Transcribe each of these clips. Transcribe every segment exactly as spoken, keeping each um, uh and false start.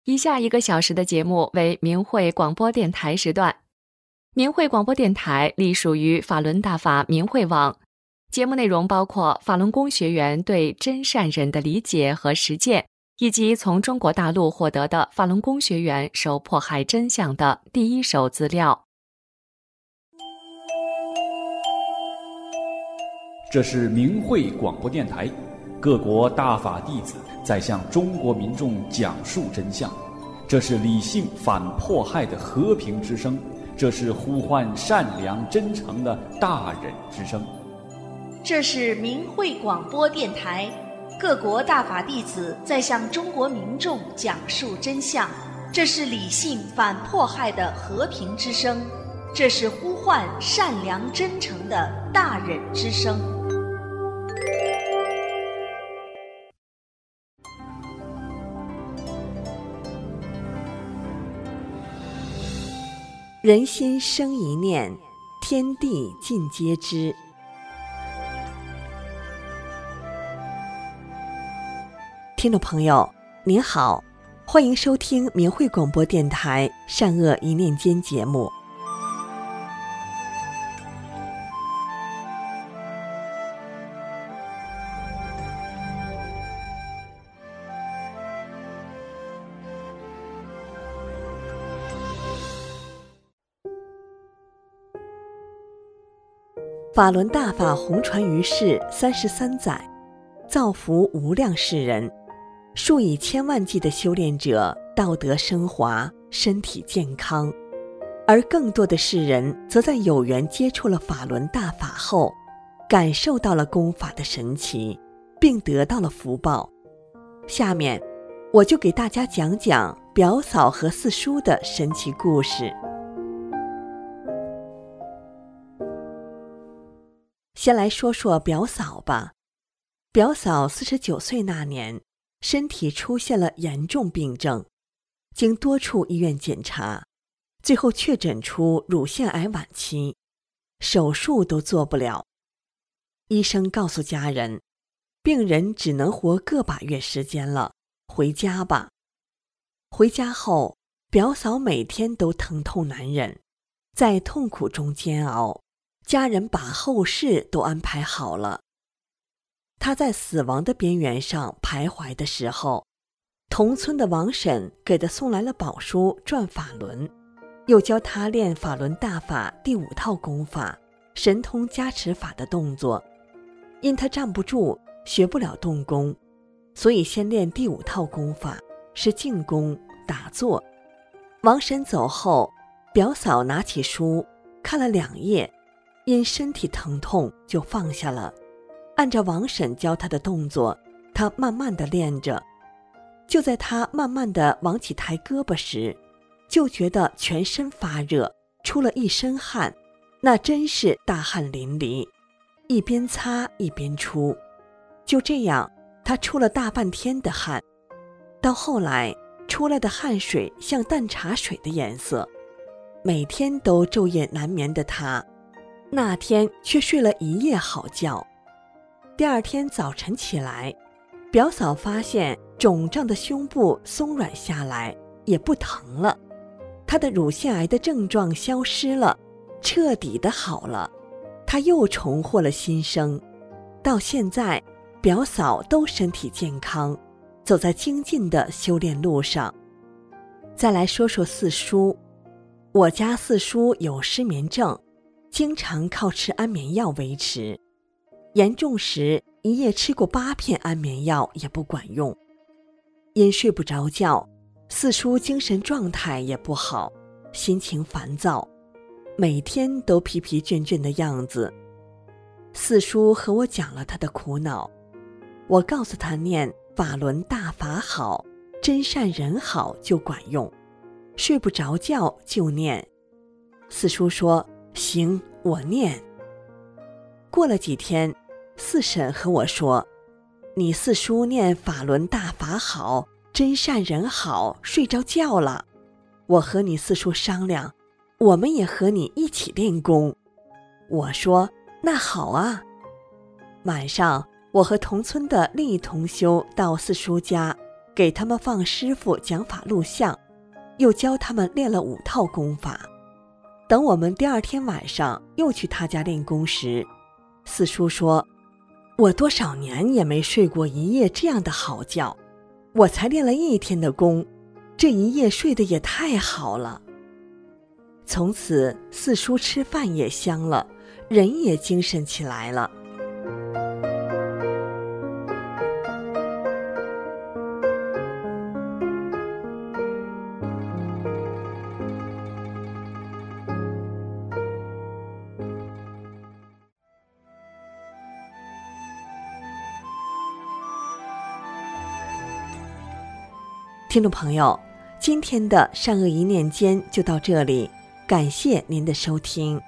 以下一个小时的节目为明慧广播电台时段。明慧广播电台隶属于法轮大法明慧网，节目内容包括法轮功学员对真善忍的理解和实践，以及从中国大陆获得的法轮功学员受迫害真相的第一手资料。 这是明慧广播电台，各国大法弟子在向中国民众讲述真相。这是理性反迫害的和平之声，这是呼唤善良真诚的大忍之声。 这是明慧广播电台，各国大法弟子在向中国民众讲述真相。这是理性反迫害的和平之声，这是呼唤善良真诚的大忍之声。 人心生一念，天地尽皆知。听众朋友您好，欢迎收听明慧广播电台善恶一念间节目。法轮大法红传于世三十三载，造福无量世人，数以千万计的修炼者道德升华，身体健康，而更多的世人则在有缘接触了法轮大法后，感受到了功法的神奇，并得到了福报。下面我就给大家讲讲表嫂和四叔的神奇故事。先来说说表嫂吧。表嫂四十九岁那年，身体出现了严重病症，经多处医院检查，最后确诊出乳腺癌晚期，手术都做不了。医生告诉家人，病人只能活个把月时间了，回家吧。回家后，表嫂每天都疼痛难忍，在痛苦中煎熬。家人把后事都安排好了。他在死亡的边缘上徘徊的时候，同村的王婶给他送来了宝书转法轮，又教他练法轮大法第五套功法神通加持法的动作。因他站不住，学不了动功，所以先练第五套功法，是静功打坐。王婶走后，表嫂拿起书看了两页，因身体疼痛就放下了，按照王婶教他的动作，他慢慢地练着。就在他慢慢地往起抬胳膊时，就觉得全身发热，出了一身汗，那真是大汗淋漓，一边擦一边出。就这样，他出了大半天的汗，到后来出来的汗水像淡茶水的颜色。每天都昼夜难眠的他，那天却睡了一夜好觉。第二天早晨起来，表嫂发现肿胀的胸部松软下来，也不疼了。她的乳腺癌的症状消失了，彻底的好了。她又重获了新生。到现在，表嫂都身体健康，走在精进的修炼路上。再来说说四叔。我家四叔有失眠症，经常靠吃安眠药维持，严重时一夜吃过八片安眠药也不管用。因睡不着觉，四叔精神状态也不好，心情烦躁，每天都疲疲倦倦的样子。四叔和我讲了他的苦恼，我告诉他念法轮大法好，真善人好就管用，睡不着觉就念。四叔说行，我念。过了几天，四婶和我说，你四叔念法轮大法好，真善人好，睡着觉了。我和你四叔商量，我们也和你一起练功。我说那好啊。晚上我和同村的另一同修到四叔家， 给他们放师傅讲法录像，又教他们练了五套功法。等我们第二天晚上又去他家练功时，四叔说，我多少年也没睡过一夜这样的好觉，我才练了一天的功，这一夜睡得也太好了。从此四叔吃饭也香了，人也精神起来了。听众朋友，今天的善恶一念间就到这里，感谢您的收听。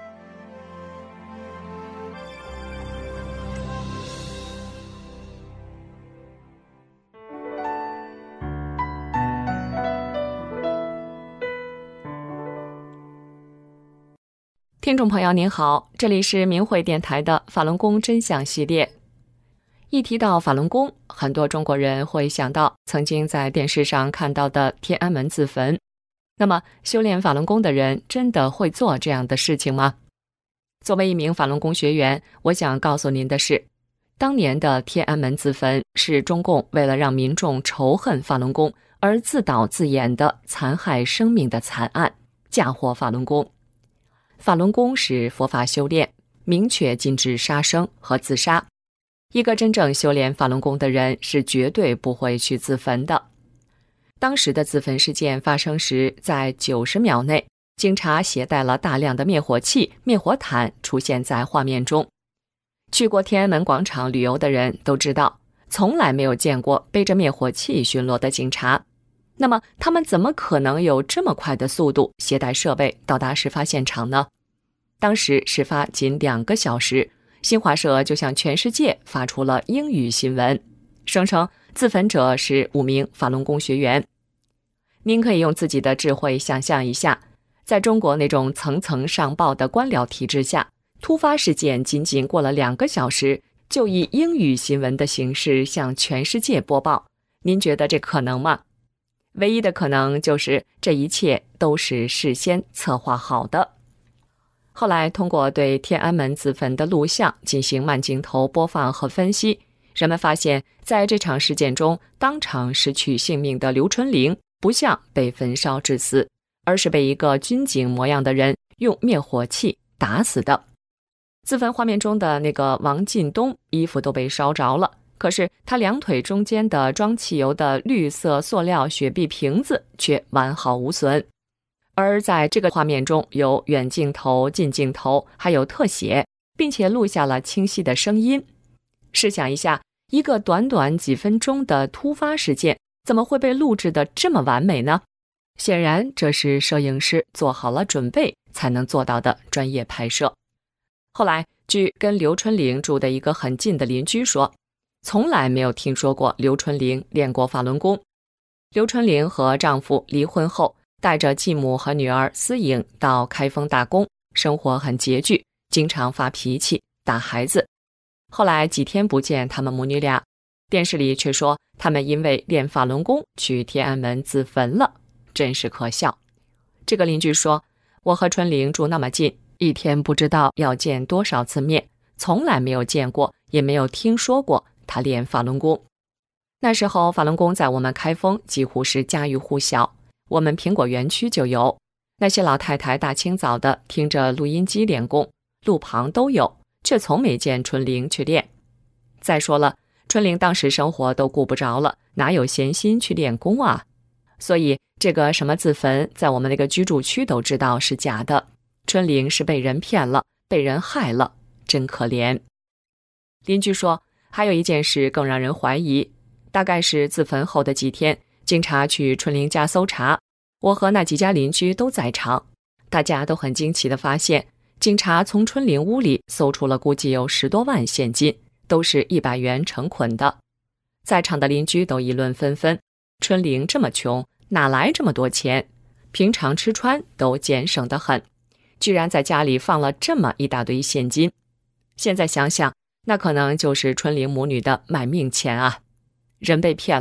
听众朋友您好，这里是明慧电台的法轮功真相系列。一提到法轮功，很多中国人会想到曾经在电视上看到的天安门自焚。那么修炼法轮功的人真的会做这样的事情吗？作为一名法轮功学员，我想告诉您的是，当年的天安门自焚是中共为了让民众仇恨法轮功而自导自演的残害生命的惨案，嫁祸法轮功。法轮功是佛法修炼，明确禁止杀生和自杀。一个真正修炼法轮功的人是绝对不会去自焚的。当时的自焚事件发生时，在九十秒内，警察携带了大量的灭火器、灭火毯出现在画面中。去过天安门广场旅游的人都知道，从来没有见过背着灭火器巡逻的警察。那么他们怎么可能有这么快的速度携带设备到达事发现场呢？当时事发仅两个小时，新华社就向全世界发出了英语新闻，声称自焚者是五名法轮功学员。您可以用自己的智慧想象一下，在中国那种层层上报的官僚体制下，突发事件仅仅过了两个小时，就以英语新闻的形式向全世界播报，您觉得这可能吗？唯一的可能就是这一切都是事先策划好的。后来通过对天安门自焚的录像进行慢镜头播放和分析，人们发现在这场事件中当场失去性命的刘春玲不像被焚烧致死，而是被一个军警模样的人用灭火器打死的。自焚画面中的那个王进东衣服都被烧着了，可是他两腿中间的装汽油的绿色塑料雪碧瓶子却完好无损。而在这个画面中有远镜头、近镜头，还有特写，并且录下了清晰的声音。试想一下，一个短短几分钟的突发事件，怎么会被录制得这么完美呢？显然这是摄影师做好了准备才能做到的专业拍摄。后来据跟刘春玲住的一个很近的邻居说，从来没有听说过刘春玲练过法轮功。刘春玲和丈夫离婚后，带着继母和女儿思颖到开封打工，生活很拮据，经常发脾气打孩子。后来几天不见他们母女俩，电视里却说他们因为练法轮功去天安门自焚了，真是可笑。这个邻居说，我和春玲住那么近，一天不知道要见多少次面，从来没有见过也没有听说过他练法轮功。那时候法轮功在我们开封几乎是家喻户晓，我们苹果园区就有，那些老太太大清早的听着录音机练功，路旁都有，却从没见春玲去练。再说了，春玲当时生活都顾不着了，哪有闲心去练功啊？所以这个什么自焚，在我们那个居住区都知道是假的。春玲是被人骗了，被人害了，真可怜。邻居说，还有一件事更让人怀疑，大概是自焚后的几天，警察去春玲家搜查，我和那几家邻居都在场，大家都很惊奇地发现，警察从春玲屋里搜出了估计有十多万现金，都是一百元成捆的。在场的邻居都议论纷纷，春玲这么穷，哪来这么多钱？平常吃穿都俭省得很，居然在家里放了这么一大堆现金。现在想想，那可能就是春玲母女的卖命钱啊！人被骗了，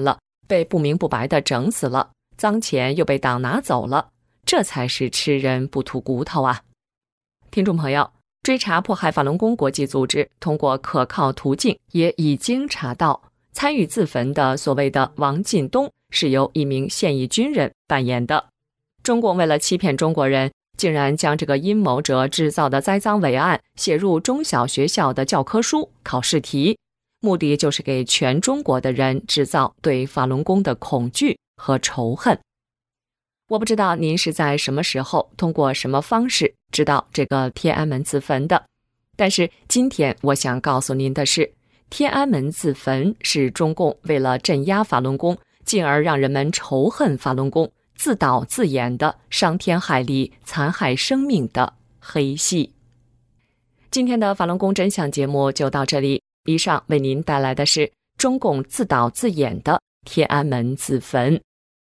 被不明不白地整死了，赃钱又被党拿走了，这才是吃人不吐骨头啊！听众朋友，追查迫害法轮功国际组织通过可靠途径也已经查到，参与自焚的所谓的王进东是由一名现役军人扮演的。中共为了欺骗中国人，竟然将这个阴谋者制造的栽赃伪案写入中小学校的教科书、考试题，目的就是给全中国的人制造对法轮功的恐惧和仇恨。我不知道您是在什么时候通过什么方式知道这个天安门自焚的，但是今天我想告诉您的是，天安门自焚是中共为了镇压法轮功，进而让人们仇恨法轮功，自导自演的伤天害理、残害生命的黑戏。今天的法轮功真相节目就到这里，以上为您带来的是中共自导自演的天安门自焚。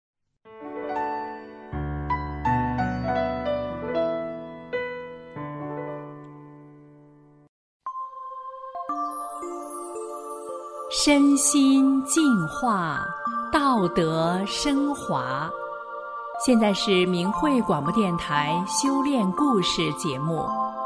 身心净化，道德升华。现在是明慧广播电台修炼故事节目。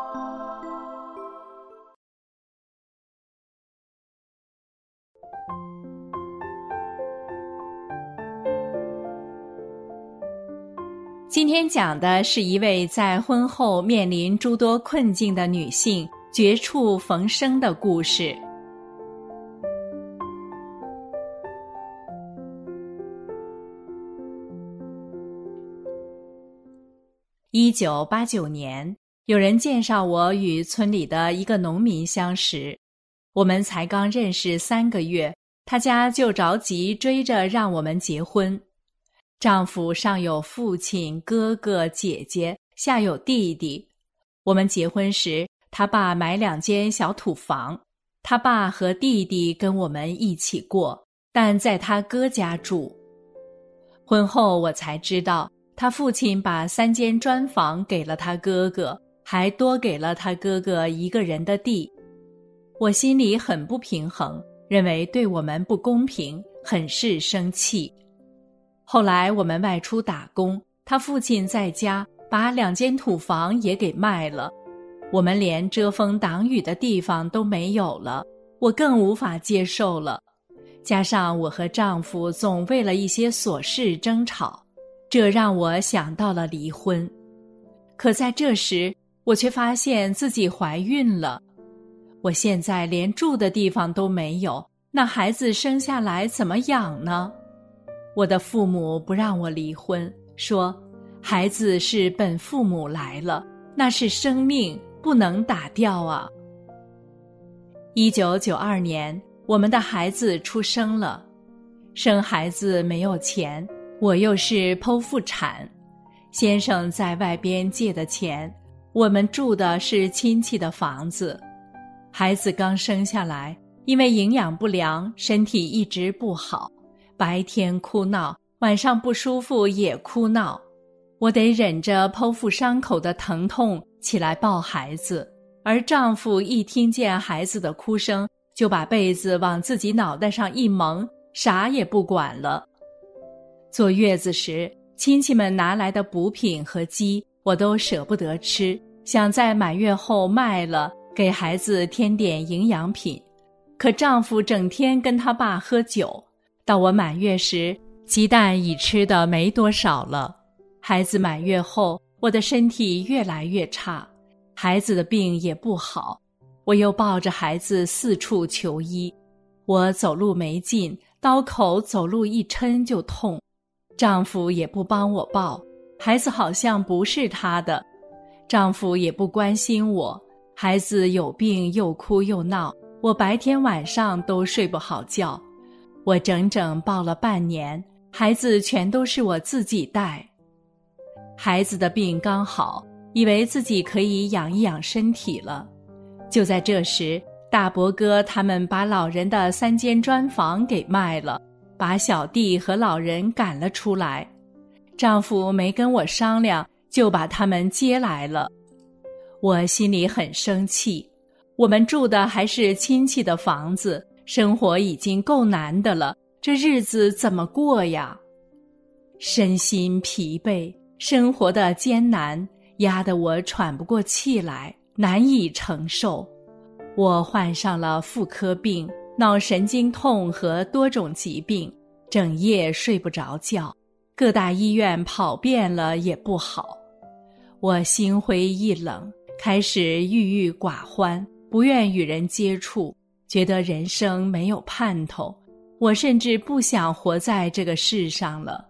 今天讲的是一位在婚后面临诸多困境的女性绝处逢生的故事。一九八九年，有人介绍我与村里的一个农民相识，我们才刚认识三个月，他家就着急追着让我们结婚。丈夫上有父亲、哥哥、姐姐，下有弟弟。我们结婚时，他爸买两间小土房，他爸和弟弟跟我们一起过，但在他哥家住。婚后我才知道，他父亲把三间砖房给了他哥哥，还多给了他哥哥一个人的地。我心里很不平衡，认为对我们不公平，很是生气。后来我们外出打工，他父亲在家把两间土房也给卖了，我们连遮风挡雨的地方都没有了，我更无法接受了。加上我和丈夫总为了一些琐事争吵，这让我想到了离婚。可在这时，我却发现自己怀孕了。我现在连住的地方都没有，那孩子生下来怎么养呢？我的父母不让我离婚，说孩子是本父母来了，那是生命，不能打掉啊。一九九二年，我们的孩子出生了。生孩子没有钱，我又是剖腹产，先生在外边借的钱，我们住的是亲戚的房子。孩子刚生下来，因为营养不良，身体一直不好，白天哭闹，晚上不舒服也哭闹，我得忍着剖腹伤口的疼痛起来抱孩子，而丈夫一听见孩子的哭声，就把被子往自己脑袋上一蒙，啥也不管了。坐月子时，亲戚们拿来的补品和鸡我都舍不得吃，想在满月后卖了，给孩子添点营养品。可丈夫整天跟他爸喝酒，到我满月时，鸡蛋已吃的没多少了。孩子满月后，我的身体越来越差，孩子的病也不好，我又抱着孩子四处求医。我走路没劲，刀口走路一抻就痛，丈夫也不帮我抱，孩子好像不是他的，丈夫也不关心我，孩子有病又哭又闹，我白天晚上都睡不好觉。我整整抱了半年，孩子全都是我自己带。孩子的病刚好，以为自己可以养一养身体了。就在这时，大伯哥他们把老人的三间砖房给卖了，把小弟和老人赶了出来。丈夫没跟我商量，就把他们接来了。我心里很生气，我们住的还是亲戚的房子，生活已经够难的了， 这日子怎么过呀？身心疲惫，生活的艰难压得我喘不过气来，难以承受。我患上了妇科病、脑神经痛和多种疾病，整夜睡不着觉，各大医院跑遍了也不好。我心灰意冷，开始郁郁寡欢，不愿与人接触，觉得人生没有盼头，我甚至不想活在这个世上了。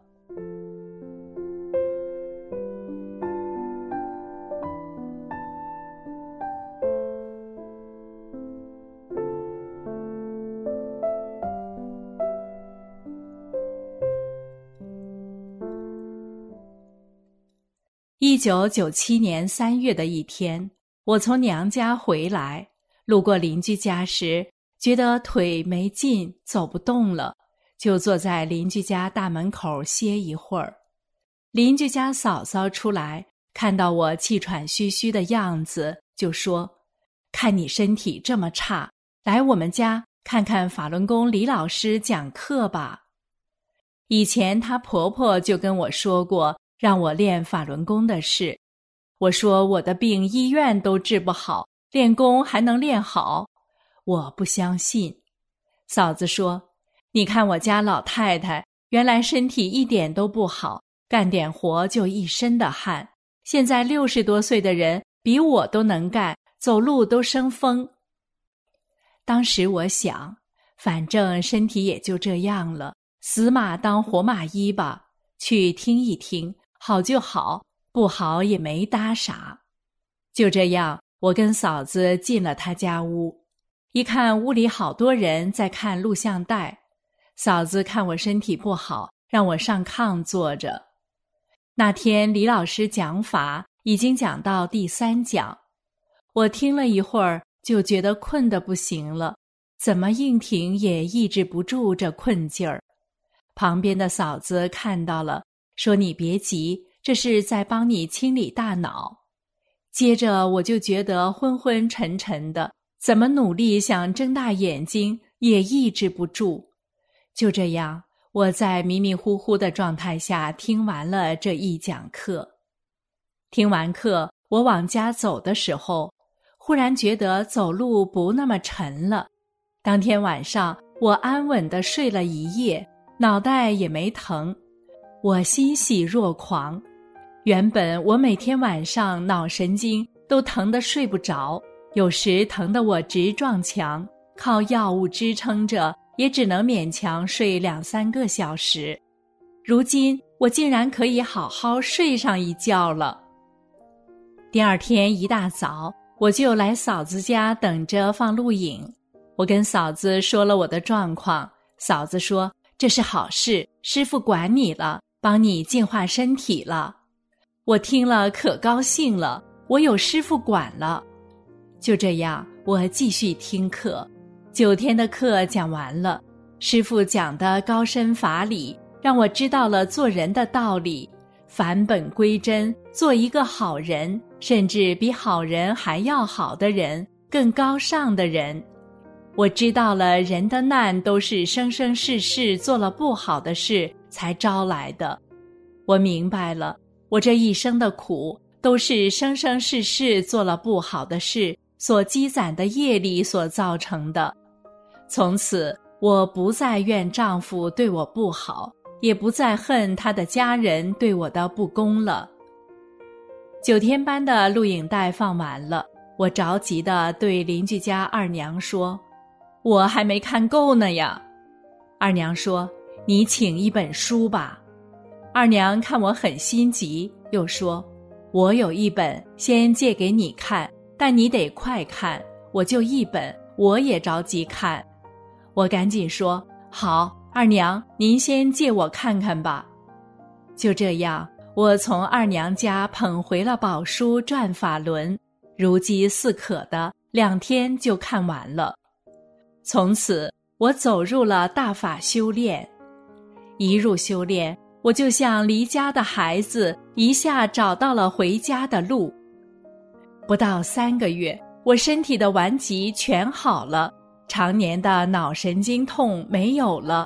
一九九七年三月的一天，我从娘家回来，路过邻居家时，觉得腿没劲，走不动了，就坐在邻居家大门口歇一会儿。邻居家嫂嫂出来，看到我气喘吁吁的样子，就说：“看你身体这么差，来我们家看看法轮功李老师讲课吧。”以前她婆婆就跟我说过让我练法轮功的事，我说我的病医院都治不好，练功还能练好？我不相信。嫂子说：“你看我家老太太，原来身体一点都不好，干点活就一身的汗，现在六十多岁的人比我都能干，走路都生风。”当时我想，反正身体也就这样了，死马当活马医吧，去听一听，好就好，不好也没搭啥。就这样，我跟嫂子进了她家屋，一看屋里好多人在看录像带。嫂子看我身体不好，让我上炕坐着。那天李老师讲法已经讲到第三讲，我听了一会儿就觉得困得不行了，怎么硬挺也抑制不住这困劲儿。旁边的嫂子看到了，说：“你别急，这是在帮你清理大脑。”接着我就觉得昏昏沉沉的，怎么努力想睁大眼睛也抑制不住。就这样，我在迷迷糊糊的状态下听完了这一讲课。听完课，我往家走的时候，忽然觉得走路不那么沉了。当天晚上，我安稳地睡了一夜，脑袋也没疼，我欣喜若狂。原本我每天晚上脑神经都疼得睡不着，有时疼得我直撞墙，靠药物支撑着，也只能勉强睡两三个小时。如今我竟然可以好好睡上一觉了。第二天一大早，我就来嫂子家等着放录影。我跟嫂子说了我的状况，嫂子说：“这是好事，师父管你了，帮你净化身体了。”我听了可高兴了，我有师父管了。就这样，我继续听课。九天的课讲完了，师父讲的高深法理，让我知道了做人的道理，返本归真，做一个好人，甚至比好人还要好的人，更高尚的人。我知道了人的难都是生生世世做了不好的事才招来的。我明白了，我这一生的苦都是生生世世做了不好的事所积攒的业力所造成的。从此我不再怨丈夫对我不好，也不再恨他的家人对我的不公了。九天班的录影带放完了，我着急地对邻居家二娘说：“我还没看够呢呀。”二娘说：“你请一本书吧。”二娘看我很心急，又说：“我有一本，先借给你看，但你得快看，我就一本，我也着急看。”我赶紧说：“好，二娘，您先借我看看吧。”就这样，我从二娘家捧回了宝书《转法轮》，如饥似渴的两天就看完了。从此，我走入了大法修炼。一入修炼，我就像离家的孩子，一下找到了回家的路。不到三个月，我身体的顽疾全好了，常年的脑神经痛没有了，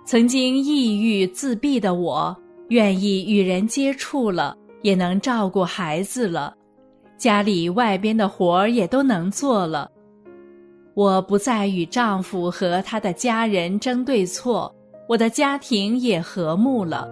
曾经抑郁自闭的我，愿意与人接触了，也能照顾孩子了，家里外边的活儿也都能做了。我不再与丈夫和他的家人争对错，我的家庭也和睦了。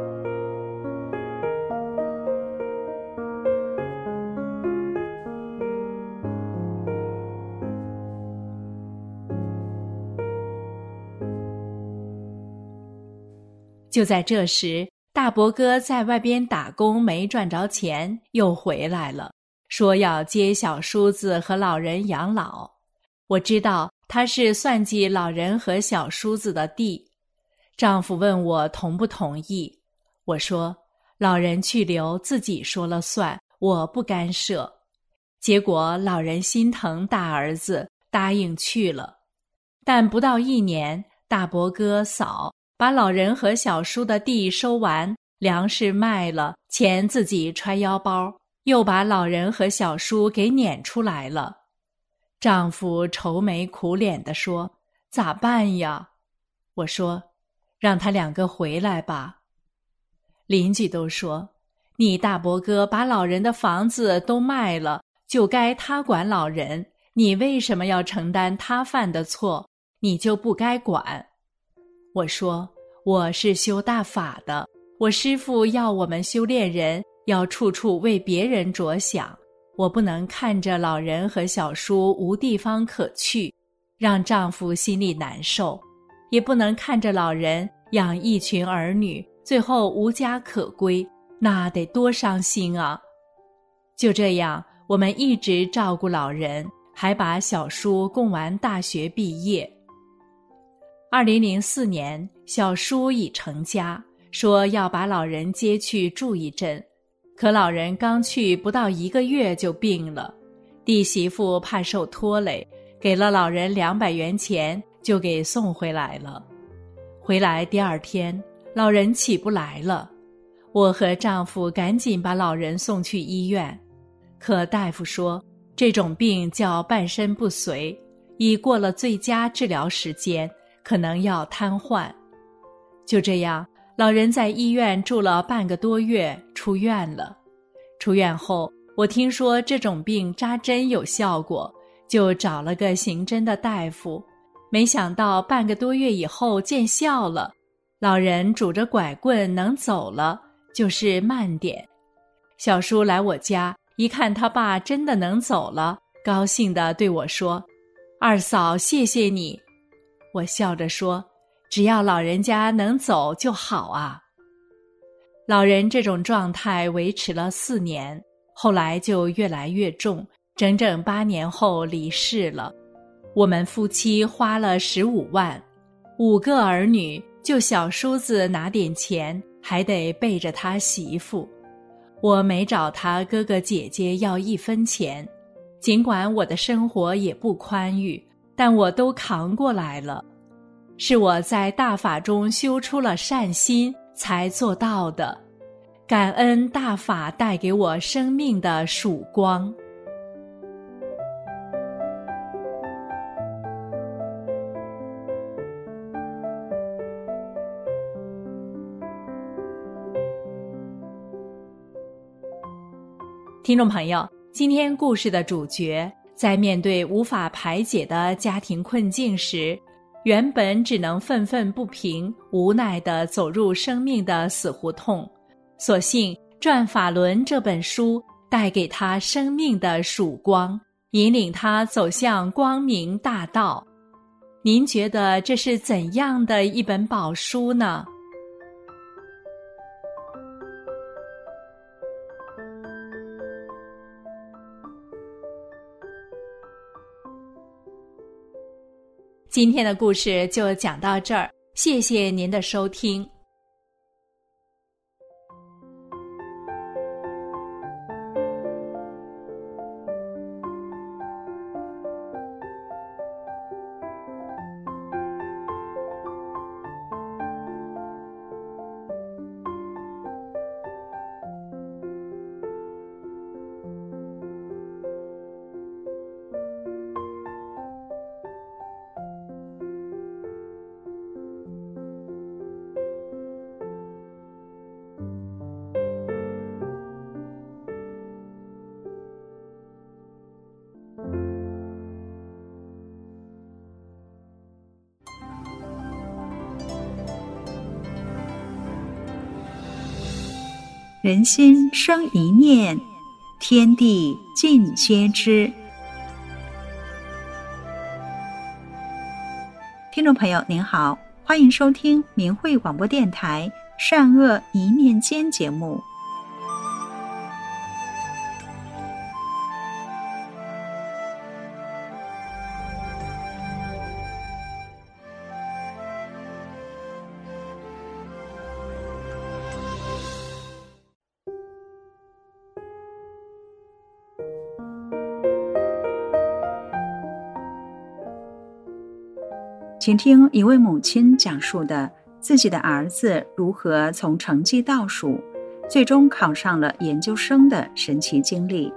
就在这时，大伯哥在外边打工没赚着钱，又回来了，说要接小叔子和老人养老。我知道他是算计老人和小叔子的地。丈夫问我同不同意，我说老人去留自己说了算，我不干涉。结果老人心疼大儿子，答应去了。但不到一年，大伯哥嫂把老人和小叔的地收完，粮食卖了，钱自己揣腰包，又把老人和小叔给撵出来了。丈夫愁眉苦脸地说：“咋办呀？”我说：“让他两个回来吧。”邻居都说：“你大伯哥把老人的房子都卖了，就该他管老人，你为什么要承担他犯的错？你就不该管。”我说：“我是修大法的，我师父要我们修炼人要处处为别人着想，我不能看着老人和小叔无地方可去，让丈夫心里难受，也不能看着老人养一群儿女，最后无家可归，那得多伤心啊！”就这样，我们一直照顾老人，还把小叔供完大学毕业。二零零四年，小叔已成家，说要把老人接去住一阵，可老人刚去不到一个月就病了，弟媳妇怕受拖累，给了老人两百元钱，就给送回来了。回来第二天，老人起不来了，我和丈夫赶紧把老人送去医院，可大夫说这种病叫半身不遂，已过了最佳治疗时间，可能要瘫痪。就这样，老人在医院住了半个多月，出院了。出院后，我听说这种病扎针有效果，就找了个行针的大夫，没想到半个多月以后见效了，老人拄着拐棍能走了，就是慢点。小叔来我家，一看他爸真的能走了，高兴地对我说：“二嫂，谢谢你。”我笑着说：“只要老人家能走就好啊。”老人这种状态维持了四年，后来就越来越重，整整八年后离世了。我们夫妻花了十五万，五个儿女，就小叔子拿点钱，还得背着他媳妇。我没找他哥哥姐姐要一分钱，尽管我的生活也不宽裕，但我都扛过来了。是我在大法中修出了善心，才做到的。感恩大法带给我生命的曙光。听众朋友，今天故事的主角在面对无法排解的家庭困境时，原本只能愤愤不平，无奈地走入生命的死胡同，所幸《转法轮》这本书带给他生命的曙光，引领他走向光明大道。您觉得这是怎样的一本宝书呢？今天的故事就讲到这儿，谢谢您的收听。 人心生一念，天地尽皆知。听众朋友您好，欢迎收听明慧广播电台善恶一念间节目。请听一位母亲讲述的自己的儿子如何从成绩倒数，最终考上了研究生的神奇经历。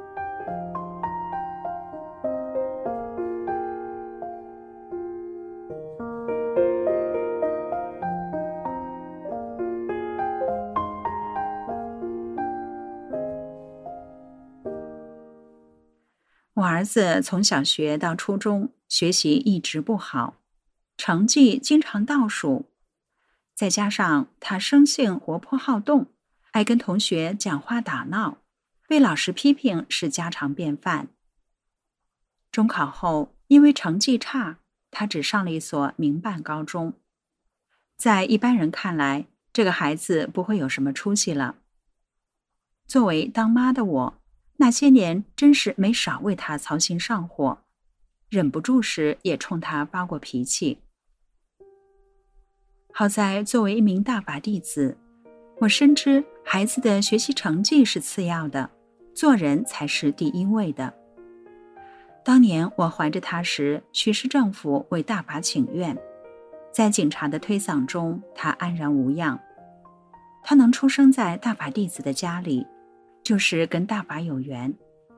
我儿子从小学到初中，学习一直不好，成绩经常倒数，再加上他生性活泼好动，爱跟同学讲话打闹，被老师批评是家常便饭。中考后，因为成绩差，他只上了一所民办高中。在一般人看来，这个孩子不会有什么出息了。作为当妈的我，那些年真是没少为他操心上火，忍不住时也冲他发过脾气。好在作为一名大法弟子，我深知孩子的学习成绩是次要的，做人才是第一位的。当年我怀着他时，许市政府为大法请愿，在警察的推搡中，他安然无恙。他能出生在大法弟子的家里，就是跟大法有缘。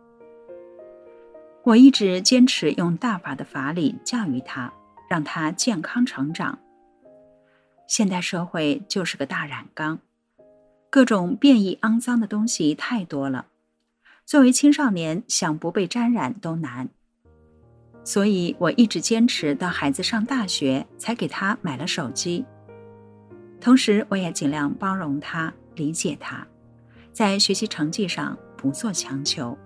我一直坚持用大法的法理教育他，让他健康成长。现代社会就是个大染缸，各种变异肮脏的东西太多了，作为青少年想不被沾染都难。所以我一直坚持到孩子上大学才给他买了手机。同时我也尽量包容他，理解他，在学习成绩上不做强求。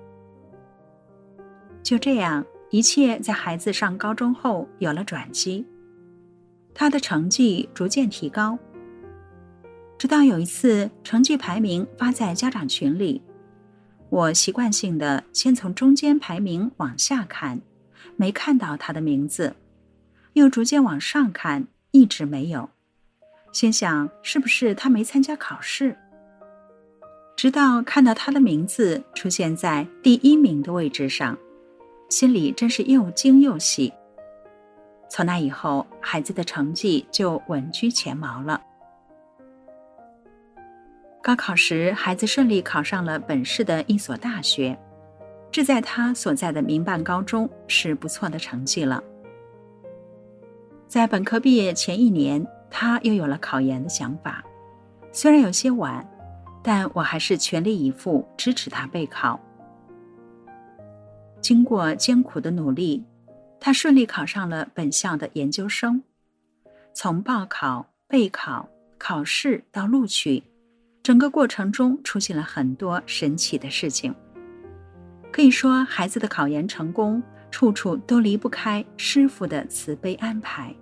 就这样，一切在孩子上高中后有了转机，他的成绩逐渐提高。直到有一次成绩排名发在家长群里，我习惯性的先从中间排名往下看，没看到他的名字，又逐渐往上看，一直没有，心想是不是他没参加考试。直到看到他的名字出现在第一名的位置上，心里真是又惊又喜。从那以后，孩子的成绩就稳居前茅了。高考时，孩子顺利考上了本市的一所大学，这在他所在的民办高中是不错的成绩了。在本科毕业前一年，他又有了考研的想法，虽然有些晚，但我还是全力以赴支持他备考。经过艰苦的努力，他顺利考上了本校的研究生。从报考、备考、考试到录取，整个过程中出现了很多神奇的事情。可以说，孩子的考研成功，处处都离不开师父的慈悲安排。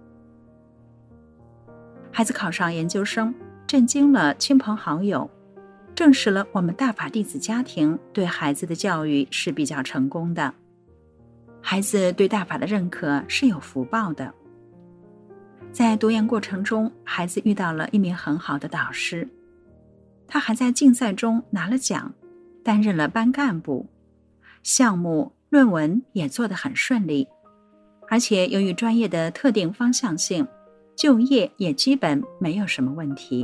孩子考上研究生，震惊了亲朋好友，证实了我们大法弟子家庭对孩子的教育是比较成功的。孩子对大法的认可是有福报的。在读研过程中，孩子遇到了一名很好的导师，他还在竞赛中拿了奖，担任了班干部，项目论文也做得很顺利，而且由于专业的特定方向性，就业也基本没有什么问题。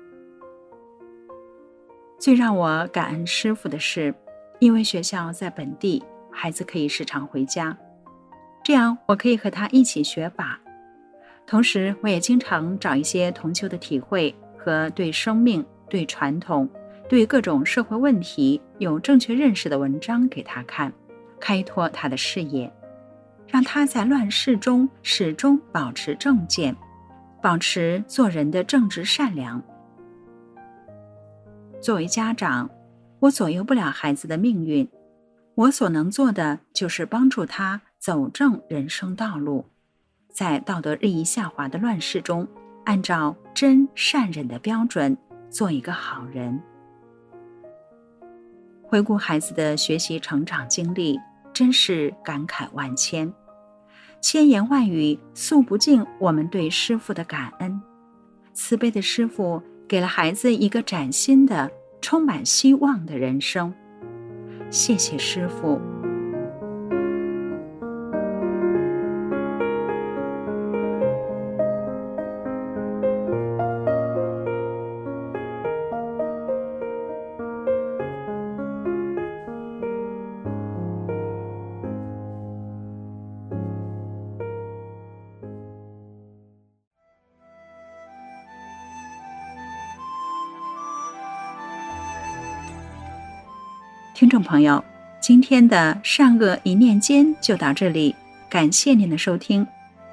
最让我感恩师父的是，因为学校在本地，孩子可以时常回家，这样我可以和他一起学法。同时我也经常找一些同修的体会和对生命、对传统、对各种社会问题有正确认识的文章给他看，开拓他的视野，让他在乱世中始终保持正见，保持做人的正直善良。 作为家长，我左右不了孩子的命运，我所能做的就是帮助他走正人生道路，在道德日益下滑的乱世中，按照真善忍的标准做一个好人。回顾孩子的学习成长经历，真是感慨万千，千言万语诉不尽我们对师父的感恩。慈悲的师父给了孩子一个崭新的、充满希望的人生。谢谢师父。听众朋友，今天的善恶一念间就到这里，感谢您的收听。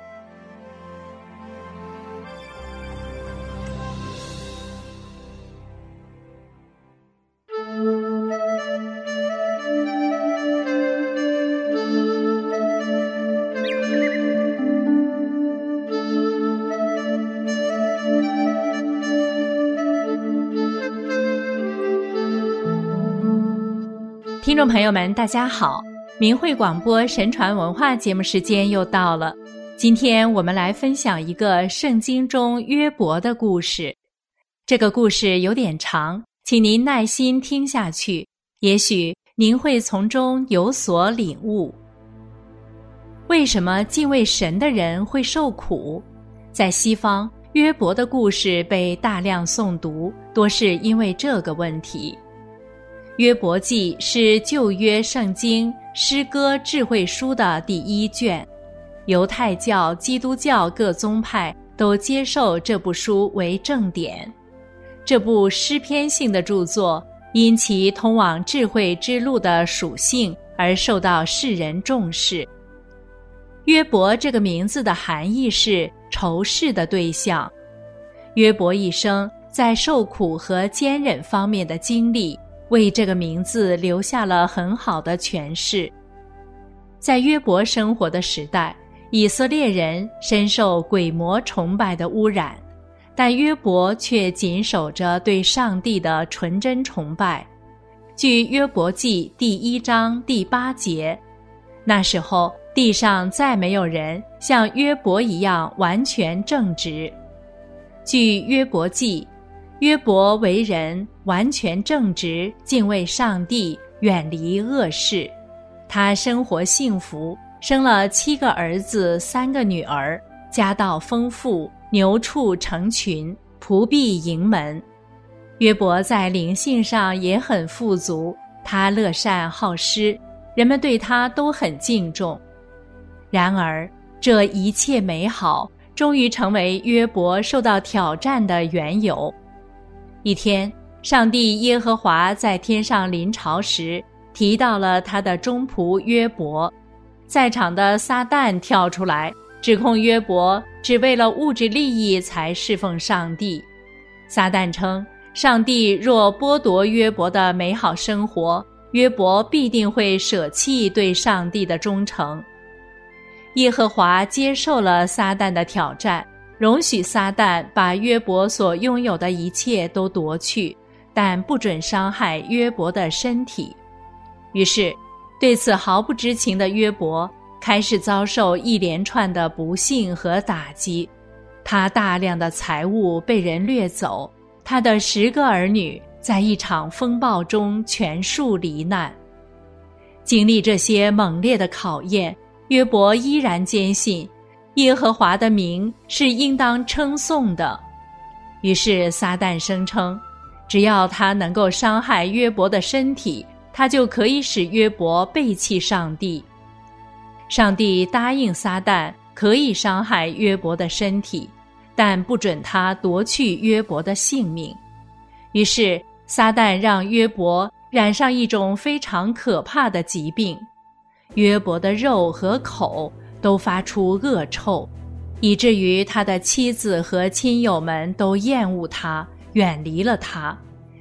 听众朋友们，大家好！明慧广播神传文化节目时间又到了。今天我们来分享一个圣经中约伯的故事。这个故事有点长，请您耐心听下去，也许您会从中有所领悟。为什么敬畏神的人会受苦？在西方，约伯的故事被大量诵读，多是因为这个问题。约伯记是旧约圣经诗歌智慧书的第一卷，犹太教、基督教各宗派都接受这部书为正典。这部诗篇性的著作因其通往智慧之路的属性而受到世人重视。约伯这个名字的含义是仇视的对象。约伯一生在受苦和坚忍方面的经历，为这个名字留下了很好的诠释。在约伯生活的时代，以色列人深受鬼魔崇拜的污染，但约伯却谨守着对上帝的纯真崇拜。据约伯记第一章第八节，那时候地上再没有人像约伯一样完全正直。据约伯记，约伯为人完全正直，敬畏上帝，远离恶事。他生活幸福，生了七个儿子，三个女儿，家道丰富，牛畜成群，仆婢盈门。约伯在灵性上也很富足，他乐善好施，人们对他都很敬重。然而，这一切美好，终于成为约伯受到挑战的缘由。一天，上帝耶和华在天上临朝时，提到了他的忠仆约伯。在场的撒旦跳出来，指控约伯只为了物质利益才侍奉上帝。撒旦称，上帝若剥夺约伯的美好生活，约伯必定会舍弃对上帝的忠诚。耶和华接受了撒旦的挑战，容许撒旦把约伯所拥有的一切都夺去，但不准伤害约伯的身体。于是，对此毫不知情的约伯开始遭受一连串的不幸和打击。他大量的财物被人掠走，他的十个儿女在一场风暴中全数罹难。经历这些猛烈的考验，约伯依然坚信耶和华的名是应当称颂的。于是撒旦声称，只要他能够伤害约伯的身体，他就可以使约伯背弃上帝。上帝答应撒旦可以伤害约伯的身体，但不准他夺去约伯的性命。于是撒旦让约伯染上一种非常可怕的疾病，约伯的肉和口都发出恶臭，以至于他的妻子和亲友们都厌恶他，远离了他，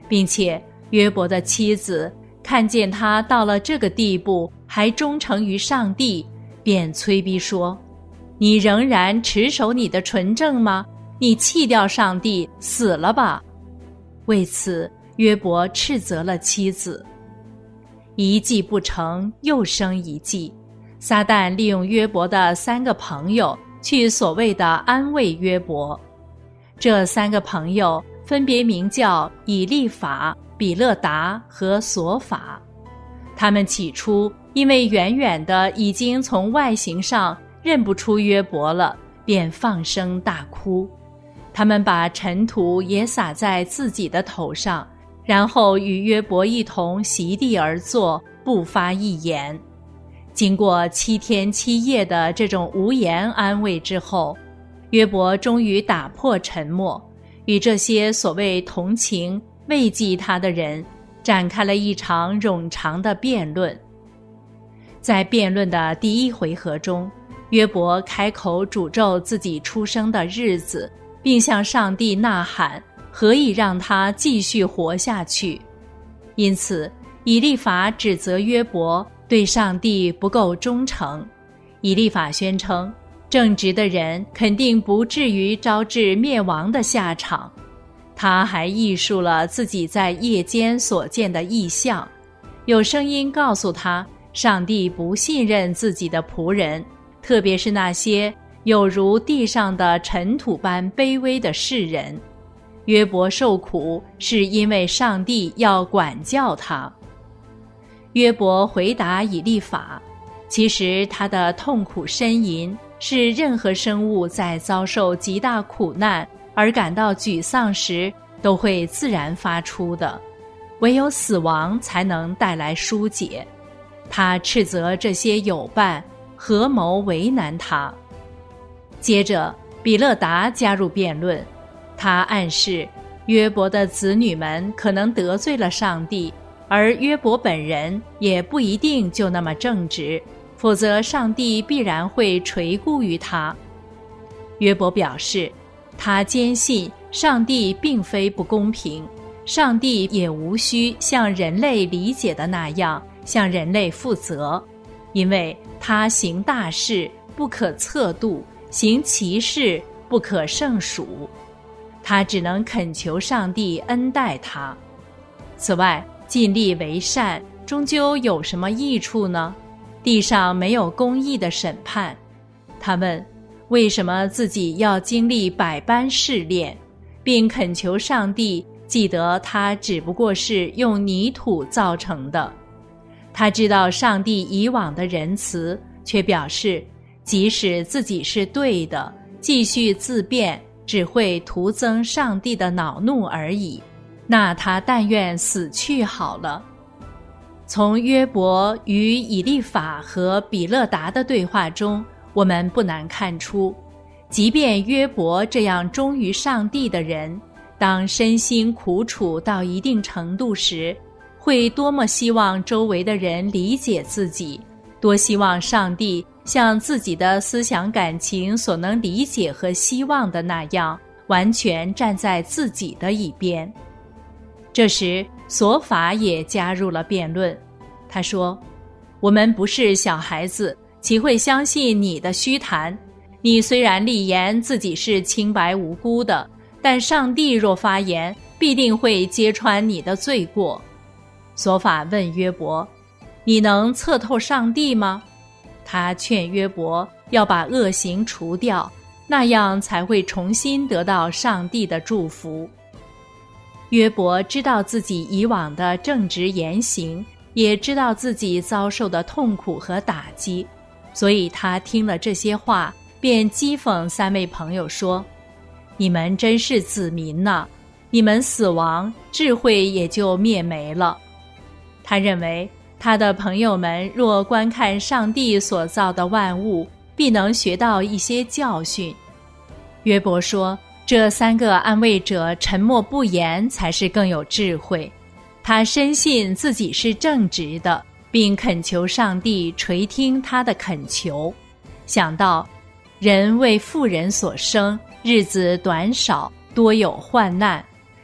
并且约伯的妻子看见他到了这个地步，还忠诚于上帝，便催逼说：你仍然持守你的纯正吗？你弃掉上帝，死了吧！为此，约伯斥责了妻子。一计不成，又生一计。撒旦利用约伯的三个朋友去所谓的安慰约伯。这三个朋友分别名叫以利法、比勒达和索法。他们起初因为远远的已经从外形上认不出约伯了，便放声大哭。他们把尘土也撒在自己的头上，然后与约伯一同席地而坐，不发一言。经过七天七夜的这种无言安慰之后，约伯终于打破沉默，与这些所谓同情慰藉他的人展开了一场冗长的辩论。在辩论的第一回合中，约伯开口诅咒自己出生的日子，并向上帝呐喊，何以让他继续活下去。因此，以利法指责约伯对上帝不够忠诚。以利法宣称，正直的人肯定不至于招致灭亡的下场。他还忆述了自己在夜间所见的异象，有声音告诉他，上帝不信任自己的仆人，特别是那些有如地上的尘土般卑微的世人。约伯受苦是因为上帝要管教他。约伯回答以利法，其实他的痛苦呻吟是任何生物在遭受极大苦难而感到沮丧时都会自然发出的，唯有死亡才能带来疏解。他斥责这些友伴合谋为难他。接着，比勒达加入辩论，他暗示约伯的子女们可能得罪了上帝，而约伯本人也不一定就那么正直，否则上帝必然会垂顾于他。约伯表示，他坚信上帝并非不公平，上帝也无需像人类理解的那样向人类负责，因为他行大事不可测度，行奇事不可胜数，他只能恳求上帝恩待他。此外，尽力为善终究有什么益处呢？地上没有公义的审判。他问，为什么自己要经历百般试炼，并恳求上帝记得他只不过是用泥土造成的。他知道上帝以往的仁慈，却表示即使自己是对的，继续自辩只会徒增上帝的恼怒而已，那他但愿死去好了。从约伯与以利法和比勒达的对话中，我们不难看出，即便约伯这样忠于上帝的人，当身心苦楚到一定程度时，会多么希望周围的人理解自己，多希望上帝像自己的思想感情所能理解和希望的那样，完全站在自己的一边。这时，索法也加入了辩论。他说，我们不是小孩子，岂会相信你的虚谈？你虽然立言自己是清白无辜的，但上帝若发言，必定会揭穿你的罪过。索法问约伯，你能测透上帝吗？他劝约伯要把恶行除掉，那样才会重新得到上帝的祝福。约伯知道自己以往的正直言行，也知道自己遭受的痛苦和打击，所以他听了这些话，便讥讽三位朋友说，你们真是子民呐，你们死亡，智慧也就灭没了。他认为他的朋友们若观看上帝所造的万物，必能学到一些教训。约伯说，这三个安慰者沉默不言才是更有智慧。他深信自己是正直的，并恳求上帝垂听他的恳求。想到人为妇人所生，日子短少，多有患难，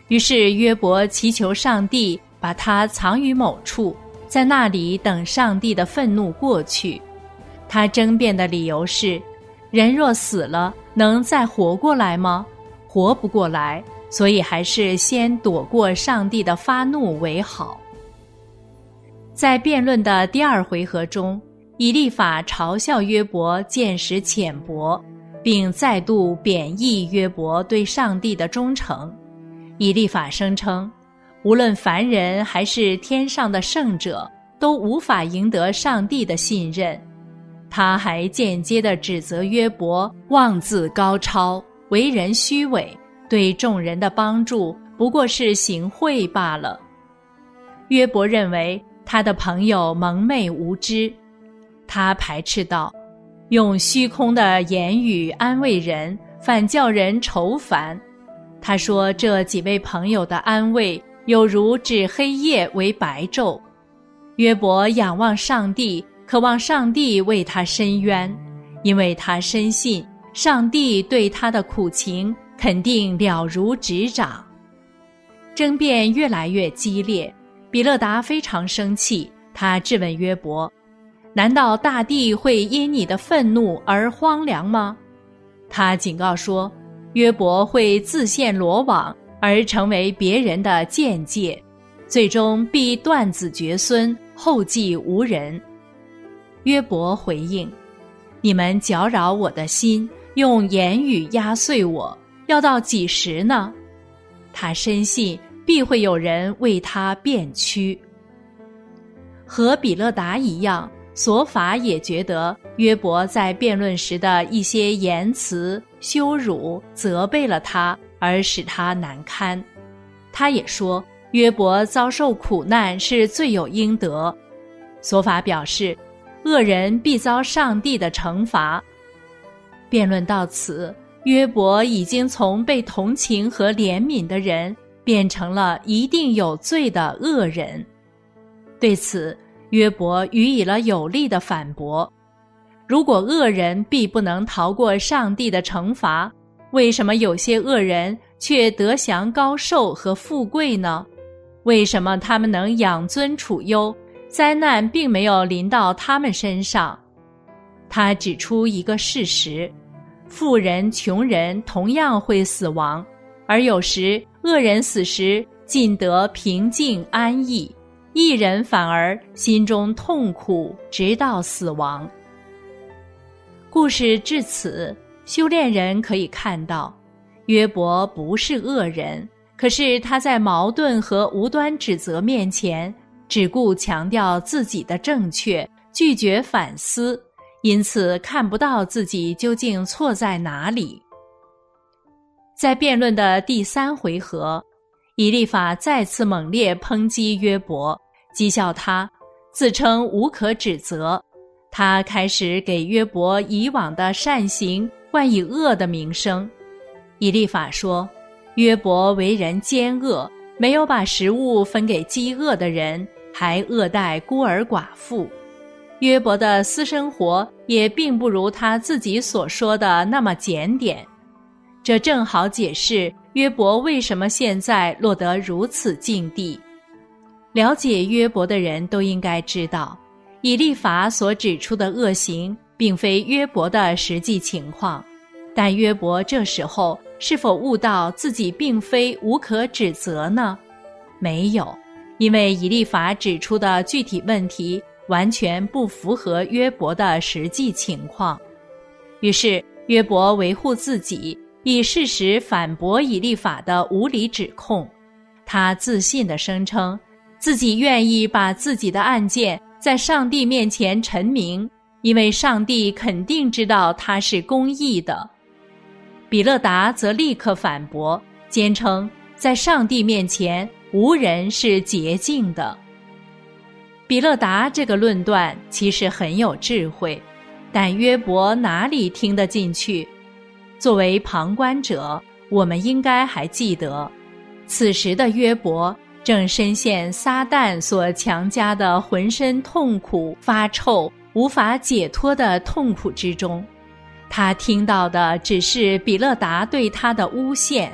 于是约伯祈求上帝把他藏于某处，在那里等上帝的愤怒过去。他争辩的理由是，人若死了，能再活过来吗？活不过来，所以还是先躲过上帝的发怒为好。在辩论的第二回合中，以利法嘲笑约伯见识浅薄，并再度贬义约伯对上帝的忠诚。以利法声称，无论凡人还是天上的圣者，都无法赢得上帝的信任。他还间接地指责约伯妄自高超，为人虚伪，对众人的帮助不过是行贿罢了。约伯认为他的朋友蒙昧无知，他排斥道，用虚空的言语安慰人，反叫人愁烦。他说这几位朋友的安慰有如指黑夜为白昼。约伯仰望上帝，渴望上帝为他伸冤，因为他深信上帝对他的苦情肯定了如指掌。争辩越来越激烈，比勒达非常生气，他质问约伯，难道大地会因你的愤怒而荒凉吗？他警告说，约伯会自陷罗网，而成为别人的僭戒，最终必断子绝孙，后继无人。约伯回应，你们搅扰我的心，用言语压碎我，要到几时呢？他深信必会有人为他辩屈。和比勒达一样，索法也觉得约伯在辩论时的一些言辞羞辱责备了他，而使他难堪。他也说约伯遭受苦难是罪有应得。索法表示，恶人必遭上帝的惩罚。辩论到此，约伯已经从被同情和怜悯的人变成了一定有罪的恶人。对此，约伯予以了有力的反驳。如果恶人必不能逃过上帝的惩罚，为什么有些恶人却得享高寿和富贵呢？为什么他们能养尊处优，灾难并没有临到他们身上？他指出一个事实，富人穷人同样会死亡，而有时恶人死时尽得平静安逸，义人反而心中痛苦，直到死亡。故事至此，修炼人可以看到，约伯不是恶人，可是他在矛盾和无端指责面前，只顾强调自己的正确，拒绝反思，因此看不到自己究竟错在哪里。在辩论的第三回合，以利法再次猛烈抨击约伯，讥笑他，自称无可指责。他开始给约伯以往的善行冠以恶的名声。以利法说，约伯为人奸恶，没有把食物分给饥饿的人，还恶待孤儿寡妇。约伯的私生活也并不如他自己所说的那么检点。这正好解释约伯为什么现在落得如此境地。了解约伯的人都应该知道，以利法所指出的恶行并非约伯的实际情况，但约伯这时候是否悟到自己并非无可指责呢？没有，因为以利法指出的具体问题完全不符合约伯的实际情况。于是约伯维护自己，以事实反驳以利法的无理指控。他自信地声称自己愿意把自己的案件在上帝面前陈明，因为上帝肯定知道他是公义的。比勒达则立刻反驳，坚称在上帝面前无人是洁净的。比勒达这个论断其实很有智慧，但约伯哪里听得进去？作为旁观者，我们应该还记得，此时的约伯正深陷撒旦所强加的浑身痛苦、发臭、无法解脱的痛苦之中。他听到的只是比勒达对他的诬陷，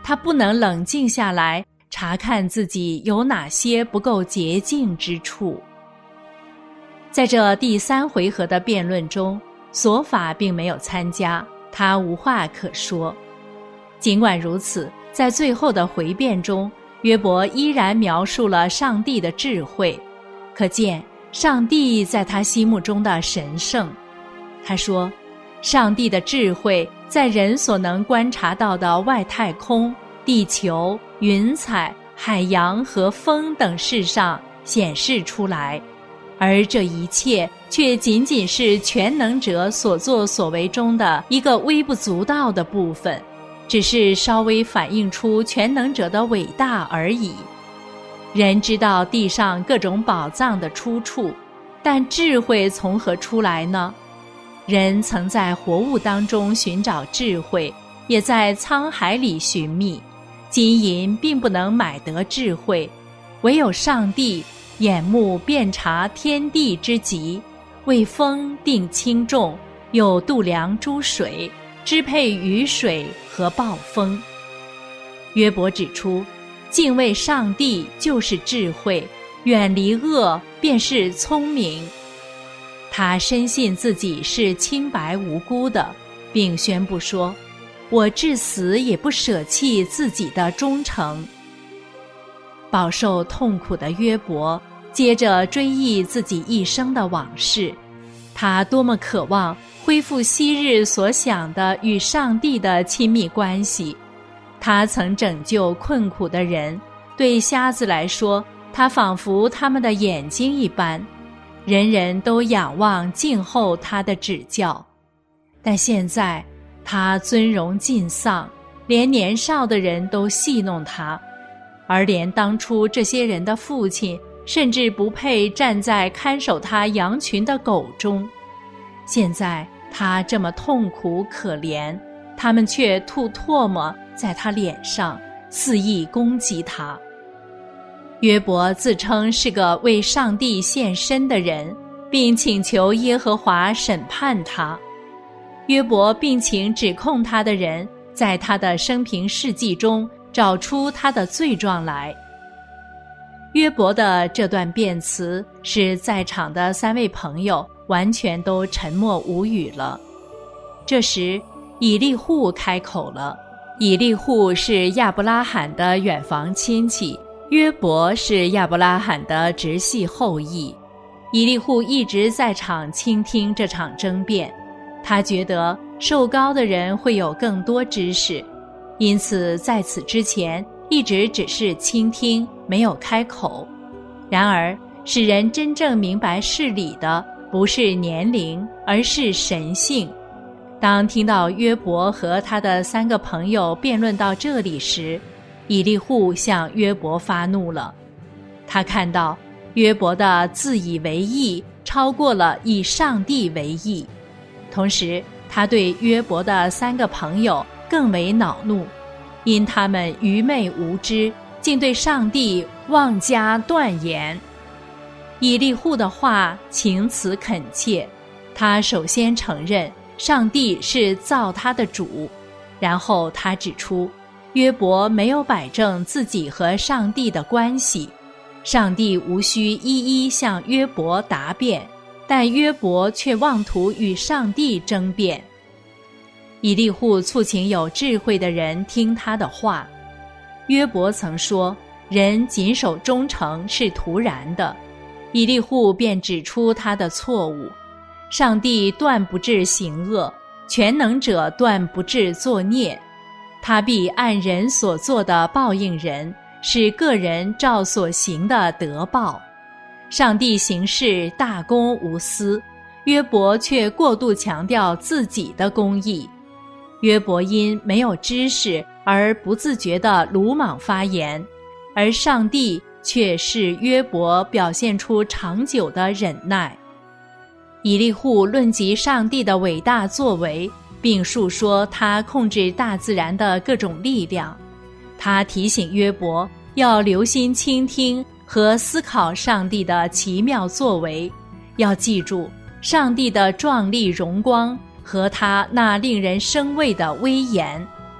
他不能冷静下来，查看自己有哪些不够洁净之处。在这第三回合的辩论中，索法并没有参加，他无话可说。尽管如此，在最后的回辩中，约伯依然描述了上帝的智慧，可见上帝在他心目中的神圣。他说，上帝的智慧在人所能观察到的外太空、地球、云彩、海洋和风等事上显示出来，而这一切却仅仅是全能者所作所为中的一个微不足道的部分，只是稍微反映出全能者的伟大而已。人知道地上各种宝藏的出处，但智慧从何出来呢？人曾在活物当中寻找智慧，也在沧海里寻觅，金银并不能买得智慧，唯有上帝眼目遍察天地之极，为风定轻重，又度量诸水，支配雨水和暴风。约伯指出，敬畏上帝就是智慧，远离恶便是聪明。他深信自己是清白无辜的，并宣布说，我至死也不舍弃自己的忠诚。饱受痛苦的约伯接着追忆自己一生的往事，他多么渴望恢复昔日所想的与上帝的亲密关系。他曾拯救困苦的人，对瞎子来说，他仿佛他们的眼睛一般，人人都仰望静候他的指教。但现在他尊荣尽丧，连年少的人都戏弄他，而连当初这些人的父亲甚至不配站在看守他羊群的狗中。现在他这么痛苦可怜，他们却吐唾沫在他脸上，肆意攻击他。约伯自称是个为上帝献身的人，并请求耶和华审判他。约伯并请指控他的人在他的生平事迹中找出他的罪状来。约伯的这段辩词使在场的三位朋友完全都沉默无语了。这时以利户开口了。以利户是亚伯拉罕的远房亲戚，约伯是亚伯拉罕的直系后裔。以利户一直在场倾听这场争辩，他觉得受膏的人会有更多知识，因此在此之前一直只是倾听，没有开口。然而使人真正明白事理的不是年龄，而是神性。当听到约伯和他的三个朋友辩论到这里时，以利户向约伯发怒了。他看到约伯的自以为义超过了以上帝为义，同时他对约伯的三个朋友更为恼怒，因他们愚昧无知，竟对上帝妄加断言。以利户的话情辞恳切，他首先承认上帝是造他的主，然后他指出约伯没有摆正自己和上帝的关系，上帝无需一一向约伯答辩，但约伯却妄图与上帝争辩。以利户促请有智慧的人听他的话。约伯曾说，人谨守忠诚是徒然的。以利户便指出他的错误。上帝断不致行恶，全能者断不致作孽，他必按人所做的报应人，使个人照所行的得报。上帝行事大公无私，约伯却过度强调自己的公义。约伯因没有知识而不自觉地鲁莽发言，而上帝却使约伯表现出长久的忍耐。以利户论及上帝的伟大作为，并述说他控制大自然的各种力量。他提醒约伯要留心倾听和思考上帝的奇妙作为，要记住上帝的壮丽荣光和他那令人生畏的威严，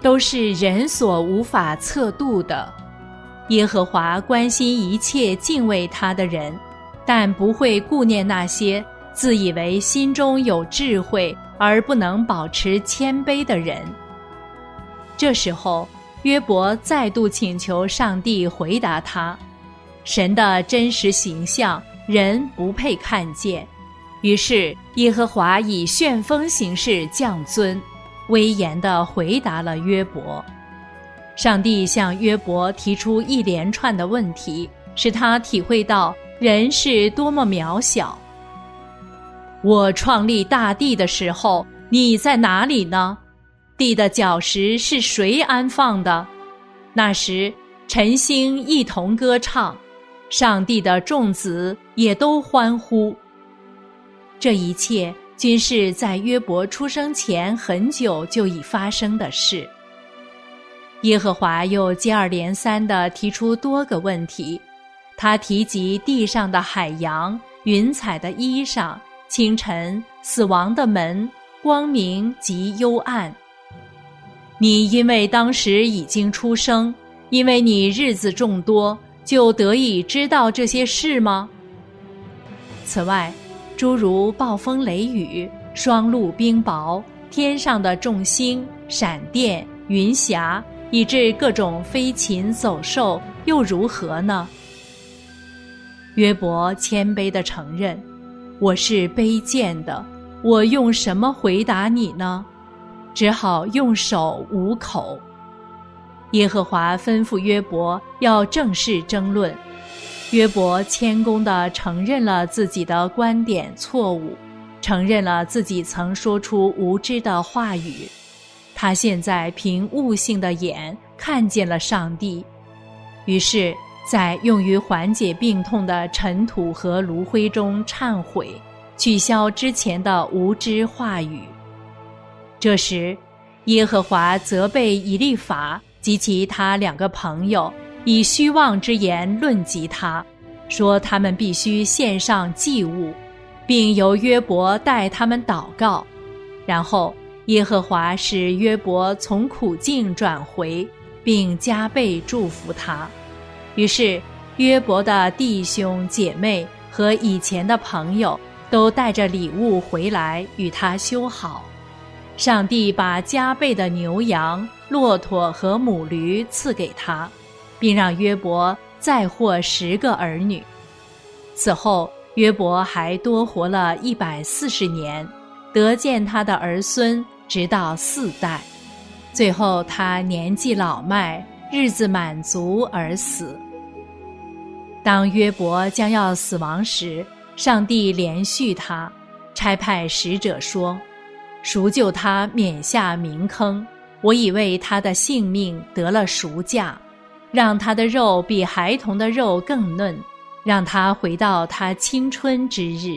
都是人所无法测度的。耶和华关心一切敬畏他的人，但不会顾念那些自以为心中有智慧而不能保持谦卑的人。这时候，约伯再度请求上帝回答他，神的真实形象人不配看见，于是耶和华以旋风形式降尊，威严地回答了约伯。上帝向约伯提出一连串的问题，使他体会到人是多么渺小。我创立大地的时候，你在哪里呢？地的角石是谁安放的？那时晨星一同歌唱，上帝的众子也都欢呼。这一切均是在约伯出生前很久就已发生的事。耶和华又接二连三地提出多个问题，他提及地上的海洋、云彩的衣裳、清晨、死亡的门、光明及幽暗。你因为当时已经出生，因为你日子众多，就得以知道这些事吗？此外，诸如暴风雷雨、霜露冰雹、天上的众星、闪电、云霞，以致各种飞禽走兽，又如何呢？约伯谦卑地承认，我是卑贱的，我用什么回答你呢？只好用手捂口。耶和华吩咐约伯要正式争论，约伯谦恭地承认了自己的观点错误，承认了自己曾说出无知的话语。他现在凭悟性的眼看见了上帝，于是在用于缓解病痛的尘土和炉灰中忏悔，取消之前的无知话语。这时，耶和华责备以利法及其他两个朋友，以虚妄之言论及他，说他们必须献上祭物，并由约伯代他们祷告。然后耶和华使约伯从苦境转回，并加倍祝福他。于是约伯的弟兄姐妹和以前的朋友都带着礼物回来与他修好。上帝把加倍的牛羊、骆驼和母驴赐给他，并让约伯再获十个儿女。此后约伯还多活了一百四十年，得见他的儿孙直到四代。最后他年纪老迈，日子满足而死。当约伯将要死亡时，上帝怜恤他，差派使者说，赎救他免下冥坑，我已为他的性命得了赎价，让他的肉比孩童的肉更嫩，让他回到他青春之日。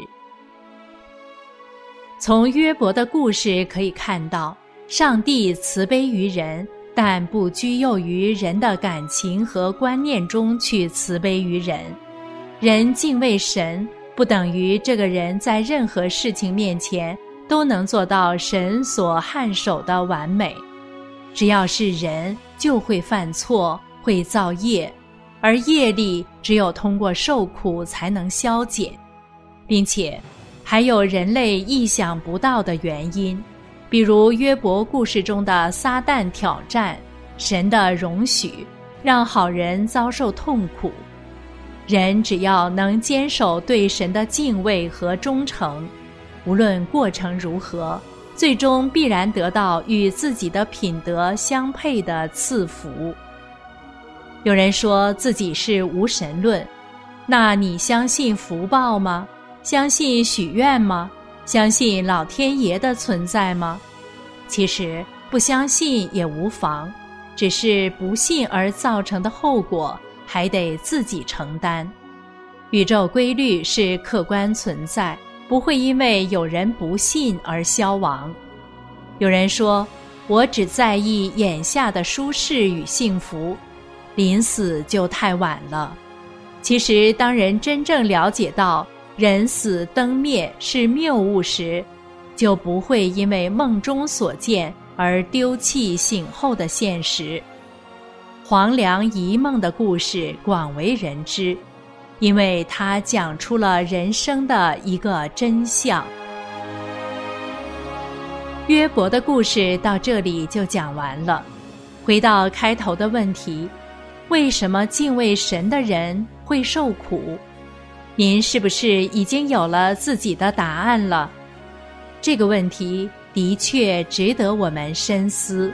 从约伯的故事可以看到，上帝慈悲于人，但不拘囿于人的感情和观念中去慈悲于人。人敬畏神，不等于这个人在任何事情面前都能做到神所hand手的完美。只要是人，就会犯错，会造业，而业力只有通过受苦才能消减，并且还有人类意想不到的原因，比如约伯故事中的撒旦挑战，神的容许，让好人遭受痛苦。人只要能坚守对神的敬畏和忠诚，无论过程如何，最终必然得到与自己的品德相配的赐福。有人说自己是无神论，那你相信福报吗？相信许愿吗？相信老天爷的存在吗？其实不相信也无妨，只是不信而造成的后果还得自己承担。宇宙规律是客观存在，不会因为有人不信而消亡。有人说，我只在意眼下的舒适与幸福，临死就太晚了。其实当人真正了解到人死灯灭是谬误时，就不会因为梦中所见而丢弃醒后的现实。黄粱一梦的故事广为人知，因为它讲出了人生的一个真相。约伯的故事到这里就讲完了。回到开头的问题，为什么敬畏神的人会受苦？您是不是已经有了自己的答案了？这个问题的确值得我们深思。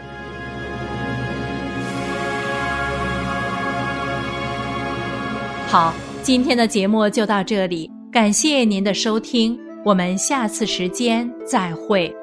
好，今天的节目就到这里，感谢您的收听，我们下次时间再会。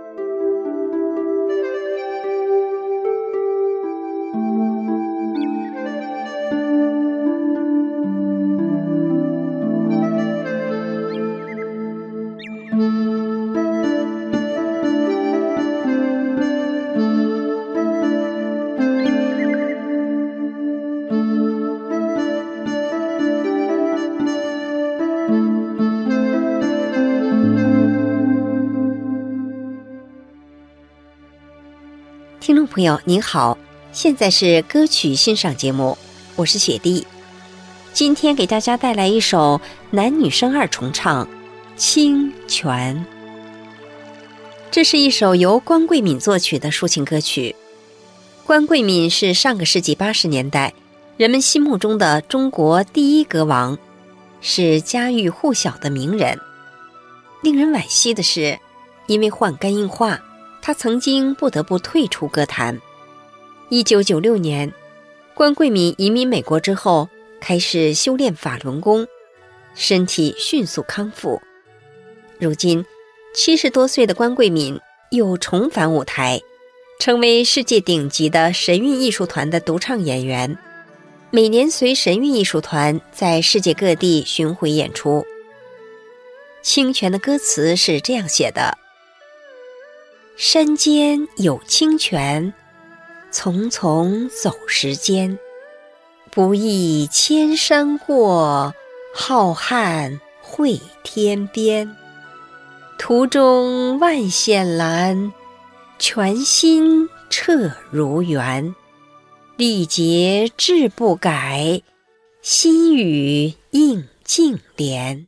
听众朋友您好，现在是歌曲欣赏节目，我是雪莉。今天给大家带来一首男女生二重唱《清泉》。这是一首由关桂敏作曲的抒情歌曲。关桂敏是上个世纪八十年代人们心目中的中国第一歌王，是家喻户晓的名人。令人惋惜的是，因为患肝硬化，他曾经不得不退出歌坛。一九九六年，关桂敏移民美国之后，开始修炼法轮功，身体迅速康复。如今，七十多岁的关桂敏又重返舞台，成为世界顶级的神韵艺术团的独唱演员，每年随神韵艺术团在世界各地巡回演出。清泉的歌词是这样写的：山间有清泉，淙淙走时间，不亦千山过，浩瀚汇天边。途中万险拦，泉心澈如源。历劫志不改，心语应净莲。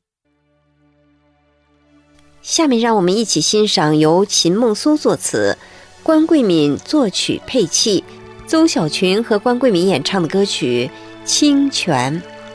下面让我们一起欣赏由秦梦苏作词，关桂敏作曲配器，邹小群和关桂敏演唱的歌曲《清泉》。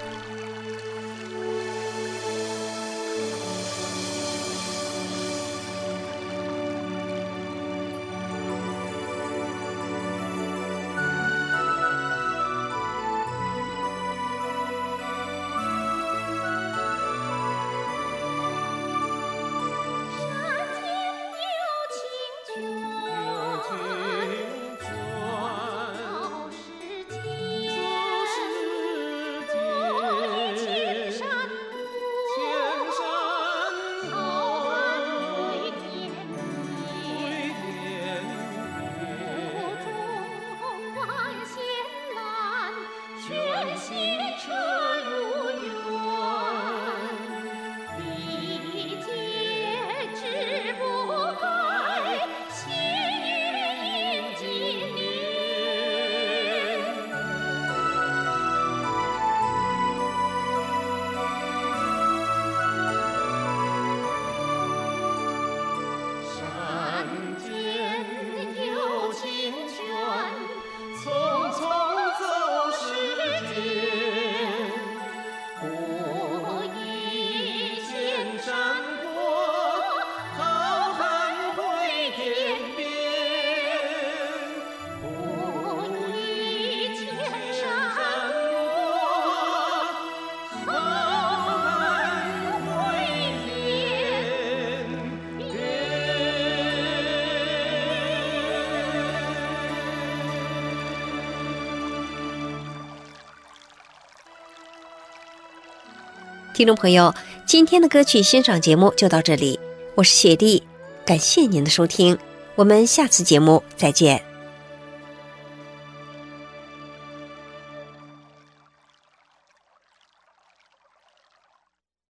听众朋友，今天的歌曲欣赏节目就到这里，我是雪莉，感谢您的收听，我们下次节目再见。